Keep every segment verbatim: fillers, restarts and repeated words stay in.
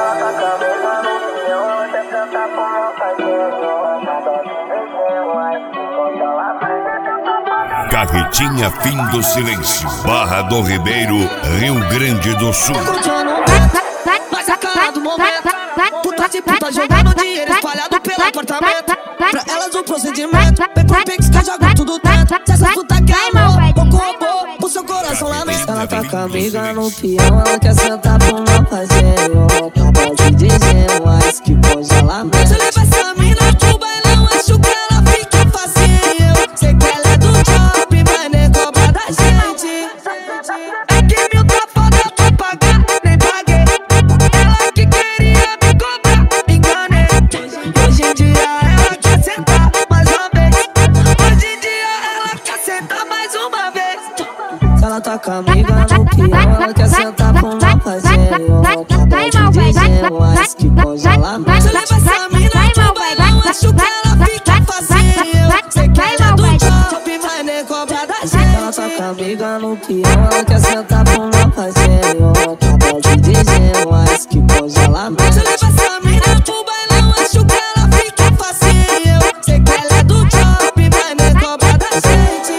Carretinha Fim do Silêncio, Barra do Ribeiro, Rio Grande do Sul. Mas a cara do momento, putas e putas jogando dinheiro espalhado pelo apartamento. Pra elas o procedimento, vem por pix que eu jogo tudo dentro. Se essas putas queimam, pouco roubou, o seu coração lamento. Ela tá com a amiga no peão, ela quer sentar pro meu parceiro. Acabou de dizer, mas que congelamento. Se levar essa mina pro bailão, acho que ela fica facinho. Sei que ela é do shopping, mas nem cobra da gente. É que mil tá foda pra pagar, nem paguei. Ela que queria me cobrar, me enganei. Hoje em dia ela quer sentar mais uma vez. Hoje em dia ela quer sentar mais uma vez. Se ela tá com a amiga no peão, ela quer sentar pro meu parceiro. Acabou de dizer, mas que congelamento. Se levar essa mina pro bailão, acho que ela fica facinho. Sei que ela é do shopping, mas nem cobra da gente. Ela tá com a amiga no peão, ela quer sentar pro meu parceiro. Acabou de dizer, mas que congelamento. Se levar essa mina pro bailão, acho que ela fica facinho. Sei que ela é do shopping, mas nem cobra da gente.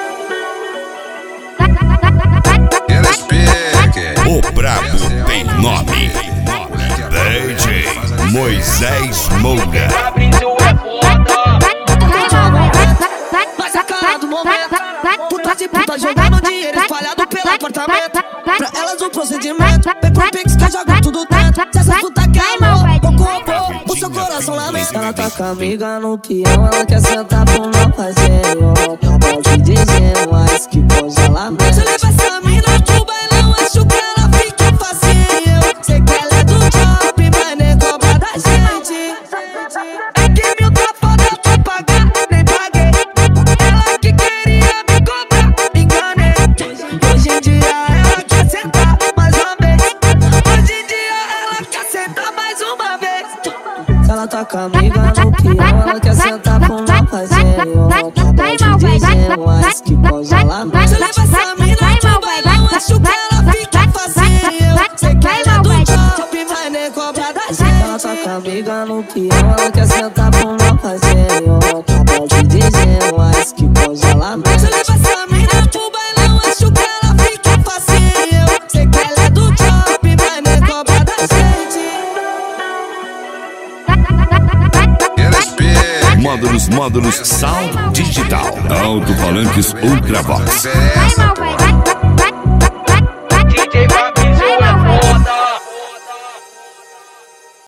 O brabo tem nome, D J Moisés Moura. Mas a cara do momento, putas e putas jogando dinheiro espalhado pelo apartamento. Pra elas o procedimento, vem por pix que eu jogo tudo dentro. Se essas putas queimam, pouco roubou, o seu coração lamento. Ela tá com a amiga no peão, ela quer sentar pro meu parceiro. Acabou de dizer, mas que congelamento. Se levar essa mina pro bailão, acho que ela fica facinho. Sei que ela é do shopping, mas nem cobra da gente. É que mil tá foda pra pagar, nem paguei. Ela que queria me cobrar, me enganei. Hoje em dia ela quer sentar mais uma vez. Hoje em dia ela quer sentar mais uma vez. Se ela tá com a amiga no peão, ela quer sentar pro meu parceiro. Acabou de dizer, mas que congelamento. Se levar essa mina pro bailão, acho que ela fica facinho. Sei que ela é do shopping, mas nem cobra da gente. Ela tá com a amiga no peão, ela quer sentar pro meu parceiro. Acabou de dizer, mas que congelamento. Se levar essa mina pro bailão, acho que ela fica facinho. Sei que ela é do shopping, mas nem cobra da gente. Módulos, módulos, Sound Digital, alto-falantes Ultravox.